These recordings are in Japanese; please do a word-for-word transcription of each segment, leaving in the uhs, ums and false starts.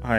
はい。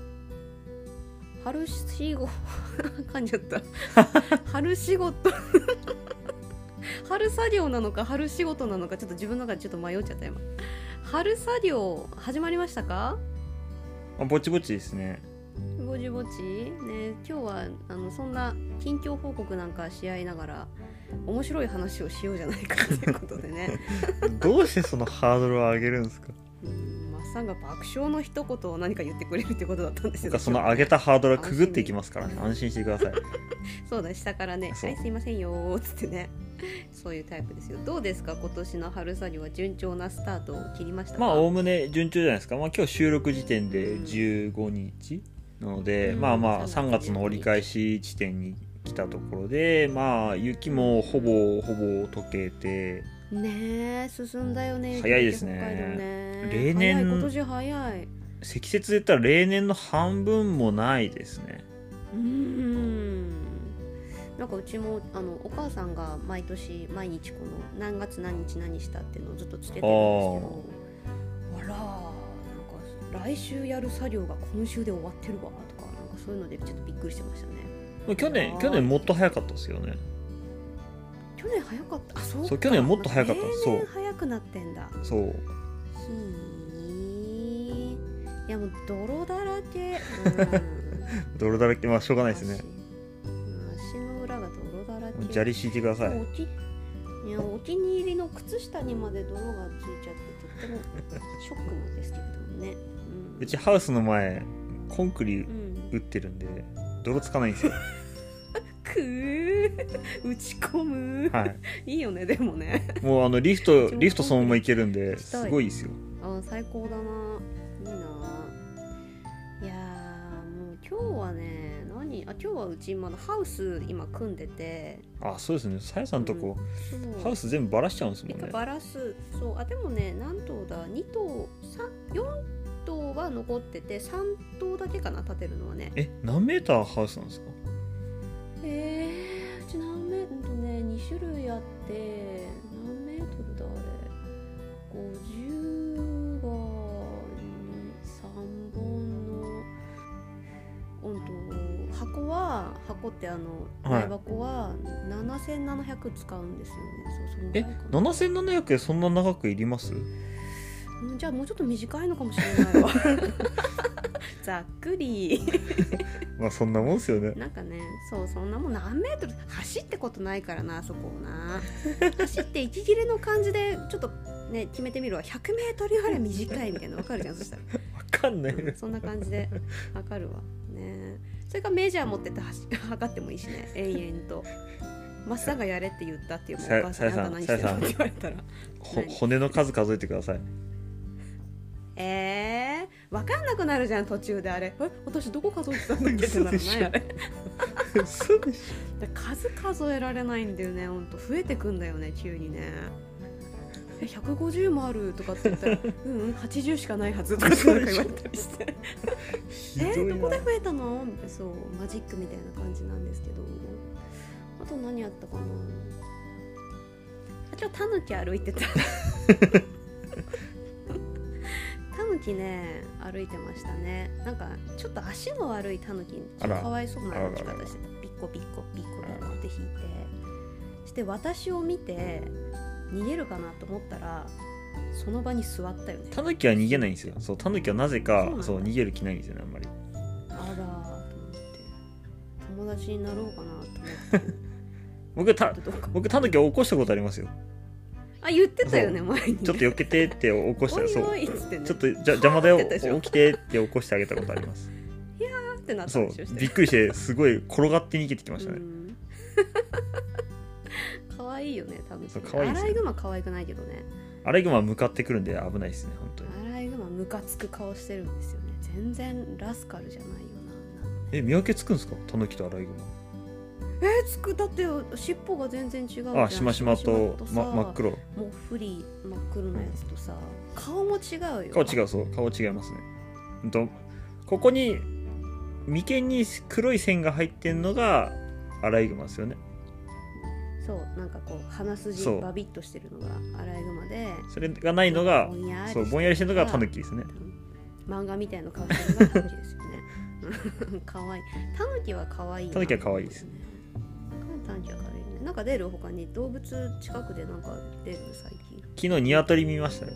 春仕事噛んじゃった春仕事春作業なのか春仕事なのかちょっと自分の中でちょっと迷っちゃった今。春作業始まりましたか？ あ、ぼちぼちですね。 ぼちぼちね。今日はあのそんな近況報告なんかし合いながら面白い話をしようじゃないかということでねどうしてそのハードルを上げるんですか？ マッサンが爆笑の一言を何か言ってくれるってことだったんですよ。 その上げたハードルはくぐっていきますからね。安心してください。 そうだ、下からね、はいすいませんよーっつってね、そういうタイプですよ。どうですか、今年の春作業は順調なスタートを切りましたか？ まあおおむね順調じゃないですか。まあ今日収録時点でじゅうごにちなので、うん、まあまあさんがつの折り返し地点に来たところで、まあ雪もほぼほぼ溶けてねえ、進んだよね。 早いですね。 ね、 例年今年早い。 積雪で言ったら例年の半分もないですね。 うーん、なんかうちもあのお母さんが毎年毎日この何月何日何したっていうのをずっとつけてるんですけど、あら、なんか来週やる作業が今週で終わってるわとか、なんかそういうのでちょっとびっくりしてましたね。 去年去年もっと早かったですよね。 去年早かった。あ、そうか。 そう去年もっと早かった。そう。 例年早くなってんだ。 そう。 ひー、いやもう泥だらけ。うん、 泥だらけ、まあしょうがないですね。 足の裏が泥だらけ。 砂利敷いてください。 おきいやお気に入りの靴下にまで泥がついちゃってとってもショックなんですけれどもね。 うん、うちハウスの前コンクリ打ってるんで、うん、泥つかないんですよ。 くー打ち込む、はい、いいよね。でもね、 もうあのリフトリフトそのまま行けるんですごいですよ。 あ、最高だな、いいな。いやもう今日はね、何あ今日はうちまだハウス今組んでて、 あ、そうですね。さやさんとこ、うん、ハウス全部バラしちゃうんですもんね。 バラす、そう、あでもね、何棟だ、に棟さん、よん棟は残っててさん棟だけかな、建てるのはね。 え、何メーターハウスなんですか？ えー、うち何メートルね、に種類あって何メートルだあれ、ごじゅうがさんぼんの、うんと箱は箱ってあの前箱はななせんななひゃく使うんですよね。そう、そのぐらいかな。 え、ななせんななひゃくでそんな長くいります？ じゃあもうちょっと短いのかもしれないわざっくりまあそんなもんですよね。 なんかね、そうそんなもん何メートル走ってことないからな、そこをな走って息切れの感じでちょっとね決めてみるわ。ひゃくメートルより短いみたいな、わかるじゃん。そしたらわかんない、 うん、そんな感じでわかるわね。それからメジャー持ってって測ってもいいしね、延々と。マッサンがやれって言ったっていう、もうお母さん、あんた何してるのって言われたら骨の数数えてください。 えー、分かんなくなるじゃん途中で。あれ、え、私どこ数えてたんだっけってなるね、あれ嘘でしょ。数数えられないんだよね、ほんと。増えてくんだよね、急にね。え、ひゃくごじゅうもあるとかって言ったらうん、うん、はちじゅうしかないはずとかって言われたりしてえ、どこで増えたのみたいな、そう、マジックみたいな感じなんですけど。あと何やったかな。あ、今日タヌキ歩いてたタヌキね、歩いてましたね。なんかちょっと足の悪いタヌキ、ちょっとかわいそうな歩き方してた。ピッコピッコピッコピッコって引いて、して私を見て逃げるかなと思ったらその場に座ったよね。 タヌキは逃げないんですよ。そう、タヌキはなぜかそう、そう逃げる気ないんですよね、あんまり。 あらーと思って、友達になろうかなと思って僕た僕タヌキを起こしたことありますよ。 あ、言ってたよね、前に、ね、 ちょっと避けてって起こしたら、そう、 おいおいっつってね、 ちょっとじゃ邪魔だよ起きてって起こしてあげたことあります。 いやーってなったんですよ。そう、びっくりしてすごい転がって逃げてきましたね。 可愛いよね、多分。 そう、可愛いですね。 アライグマ可愛くないけどね。 アライグマ向かってくるんで危ないですね、本当に。 アライグマムカつく顔してるんですよね。全然ラスカルじゃないよな。 え、見分けつくんですか、タヌキとアライグマ。 えー、つく。だって尻尾が全然違うじゃん。 あ、しましまと、ま、真っ黒。 もうフリー真っ黒なやつとさ、うん、顔も違うよ。 顔違う、そう、顔違いますね。うんと、ここに眉間に黒い線が入ってんのがアライグマですよね。 そう、なんかこう鼻筋バビッとしてるのがアライグマで、 それがないのが、そう、ぼんやりしてるのがタヌキですね。 漫画みたいな顔してるのがタヌキですよねかわいい。タヌキはかわいいな。 タヌキはかわいいですね。 タヌキはかわいいね。なんか出る他に動物近くでなんか出る最近。 昨日ニワトリ見ましたよ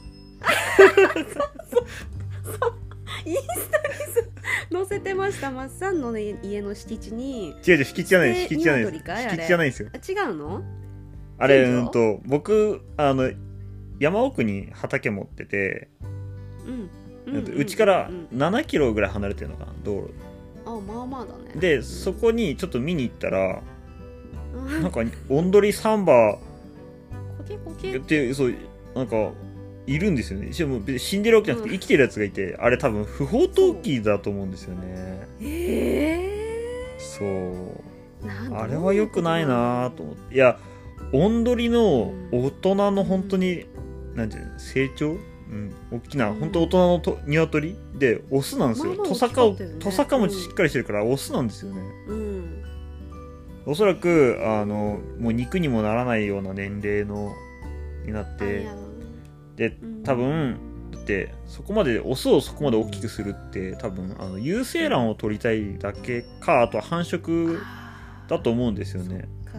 インスタに載せてました。マッサンの、ね、家の敷地に。 違う違う、敷地じゃないです。敷地じゃないです。敷地じゃないですよ。 違うの？ あれ、うんと、僕、あの、山奥に畑持ってて、うん。うちからななキロぐらい離れてるのかな、道路。 あ、まあまあだね。 で、そこにちょっと見に行ったら、なんか、オンドリサンバって、そう、なんか、いるんですよね。しかも死んでるわけじゃなくて生きてるやつがいて、うん、あれ多分不法投棄だと思うんですよね。 えー、 そうあれは良くないなと思って。いや、オンドリの大人の本当に、うん、なんていうの、成長、うん、大きな、うん、本当大人のと鶏でオスなんですよ。トサカを、トサカもしっかりしてるからオスなんですよね。うん、おそらくあのもう肉にもならないような年齢のになって。で多分だってそこまでオスをそこまで大きくするって多分あの有精卵を取りたいだけか、あとは繁殖だと思うんですよね。うん、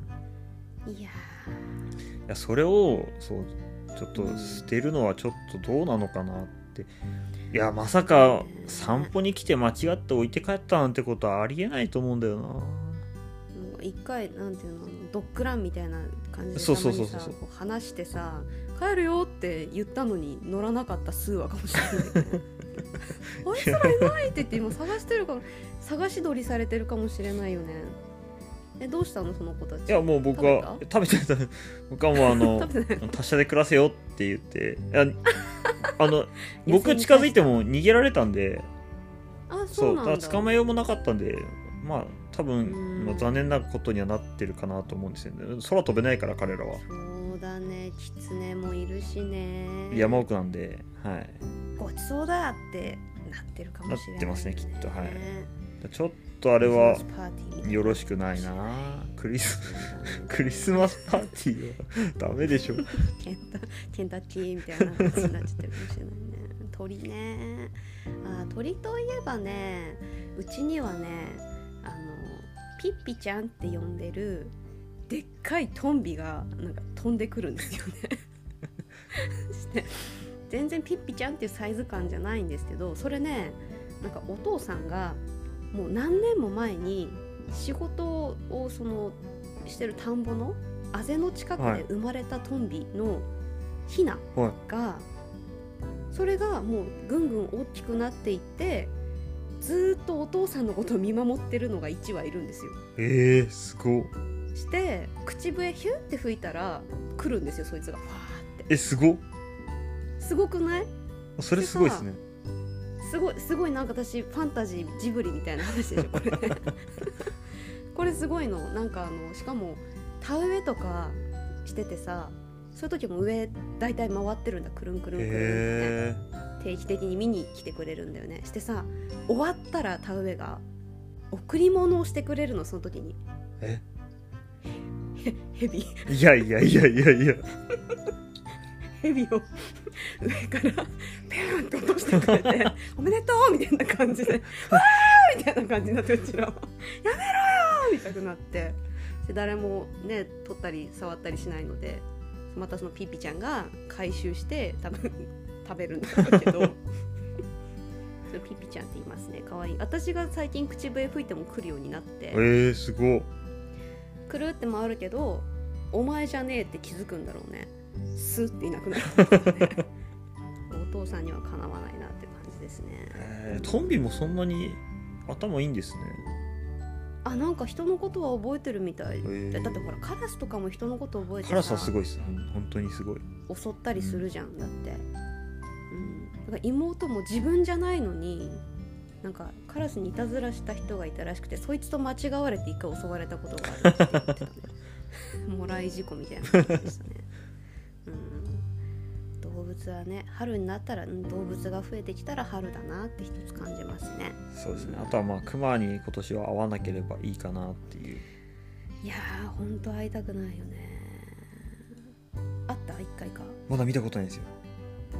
いやいやそれをそうちょっと捨てるのはちょっとどうなのかなって。いやまさか散歩に来て間違って置いて帰ったなんてことはありえないと思うんだよな。 一回なんていうの、ドッグランみたいな感じでそうそうそうそう話してさ、帰るよって言ったのに乗らなかった数話かもしれないねあいつらいないって言って今探してるから、探し撮りされてるかもしれないよね。え、どうしたのその子たち。 いやもう僕は食べてた僕はもうあの達者で暮らせよって言って、いやあの僕近づいても逃げられたんで、 あ、そうなんだ。 そう、捕まえようもなかったんで、まあ多分、まあ、残念なことにはなってるかなと思うんですよね。空飛べないから彼らは。 そうだね、キツネもいるしね。 山奥なんで、はい。 ごちそうだってなってるかもしれない、ね。 なってますねきっと。はい。ちょっとあれはよろしくないな。クリスクリスマスパーティーはダメでしょ。 ケンタケンタッキーみたいな感じになっちゃってるかもしれないね。鳥ね。あ、鳥といえばね、うちにはね、あのピッピちゃんって呼んでるでっかいトンビがなんか飛んでくるんですよねして全然ピッピちゃんっていうサイズ感じゃないんですけど、それね、なんかお父さんがもう何年も前に仕事をそのしてる田んぼのあぜの近くで生まれたトンビのヒナが、はい、それがもうぐんぐん大きくなっていって、ずっとお父さんのことを見守ってるのがいちわいるんですよ。 えー、すごっ。 して口笛ヒュッて吹いたら来るんですよ、そいつがファーって。 え、すごっ。 すごくない？ それすごいですね。 すごいすごい、なんか私ファンタジージブリみたいな話でしょこれねこれすごいの。なんかあのしかも田植えとかしててさ、そういう時も上だいたい回ってるんだ、くるんくるんくるんってね、えー定期的に見に来てくれるんだよね。してさ、終わったら田植えが贈り物をしてくれるの、その時に。 えへヘビいやいやいやいやいやヘビを上からペーンって落としてくれておめでとうみたいな感じでわーみたいな感じになって、うちらはやめろよみたいになって、で誰もね取ったり触ったりしないので、またそのピッピちゃんが回収して多分食べるんだろうけどピピちゃんって言いますね。かわいい。私が最近口笛吹いても来るようになって、 えー、すごい。 くるって回るけどお前じゃねえって気づくんだろうね。スッっていなくなる、ね、お父さんにはかなわないなって感じですね。 えー、トンビもそんなに頭いいんですね。 あ、なんか人のことは覚えてるみたい、えー、だってほらカラスとかも人のこと覚えてさ、 カラスはすごいです、本当にすごい。 襲ったりするじゃん、うん、だってだから妹も自分じゃないのになんかカラスにいたずらした人がいたらしくて、そいつと間違われて一回襲われたことがあるって言ってたねもらい事故みたいな感じでしたね、うん、動物はね、春になったら、うん、動物が増えてきたら春だなって一つ感じますね。 そうですね。あとはまあクマに今年は会わなければいいかなっていう。 いやーほんと会いたくないよね。会った？一回か。 まだ見たことないんですよ。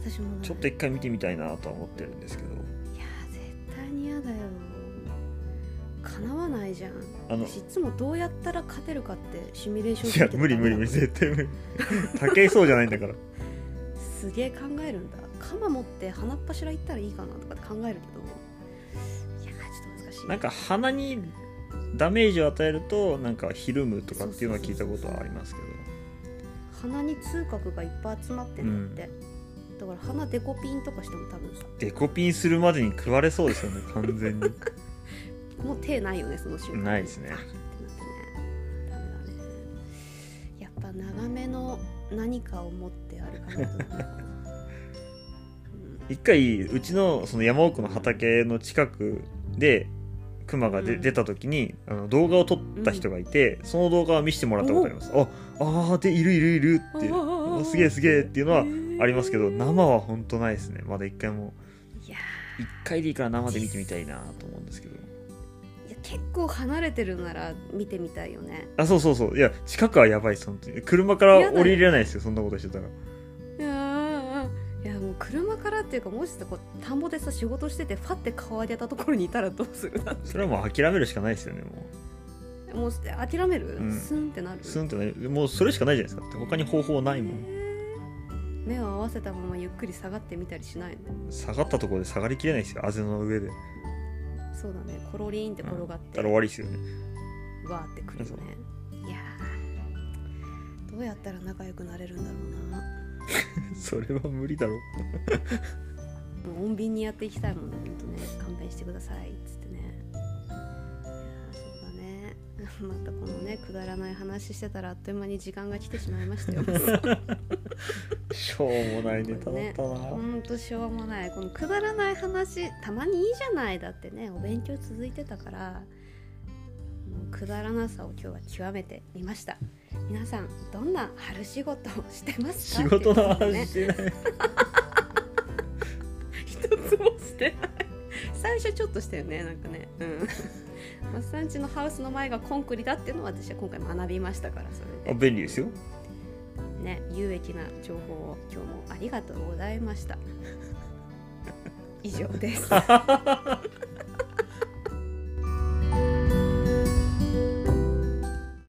私もない。 ちょっと一回見てみたいなとは思ってるんですけど。 いや絶対に嫌だよ。叶わないじゃん。 あの私いつもどうやったら勝てるかってシミュレーションいや無理無理無理絶対無理武井壮じゃないんだからすげえ考えるんだ。鎌持って鼻っ柱行ったらいいかなとかって考えるけど、いやちょっと難しい。 なんか鼻にダメージを与えるとなんかひるむとかっていうのは聞いたことはありますけど、 鼻に痛覚がいっぱい集まってるんだって、うん、だから鼻デコピンとかしても多分さデコピンするまでに食われそうですよね完全にもう手ないよねその瞬間。 ないですね。 ダメだね。やっぱ長めの何かを持って歩かないとな、うん、 一回うちのその山奥の畑の近くでクマがで、うん、出た時にあの動画を撮った人がいて、うん、その動画を見せてもらったことあります。ああーでいるいるいるっていうすげえすげえっていうのはありますけど、生は本当ないですね。まだ一回も。 いや一回でいいから生で見てみたいなと思うんですけど。 いや結構離れてるなら見てみたいよね。 あそうそうそう。いや近くはやばいです本当に。車から降りれないですよそんなことしてたら。 いやいやもう車からっていうか、もしさこう田んぼでさ仕事しててファって顔上げたところにいたらどうするなって。 それはもう諦めるしかないですよね。もうもう諦める、うん、スンってなる。 スンってなる。もうそれしかないじゃないですか。って他に方法ないもん。 目を合わせたままゆっくり下がってみたりしないの？下がったところで下がりきれないですよ。あぜの上で。 そうだね。コロリーンって転がって、うん、だから終わりですよね。 わーってくるよね。いやーどうやったら仲良くなれるんだろうなそれは無理だろう。もう穏便にやっていきたいもんね。ほんとね勘弁してくださいっつってね。いやそうだね。またこのねくだらない話してたらあっという間に時間が来てしまいましたよしょうもないネタだったな。 ほんとしょうもない。このくだらない話たまにいいじゃない。だってねお勉強続いてたからもうくだらなさを今日は極めてみました。皆さんどんな春仕事をしてますか？ 仕事の話してない一つもしてない最初ちょっとしたよねなんかね。うんマッサンチのハウスの前がコンクリだっていうのを私は今回学びましたから。それであ便利ですよね。有益な情報を今日もありがとうございました以上です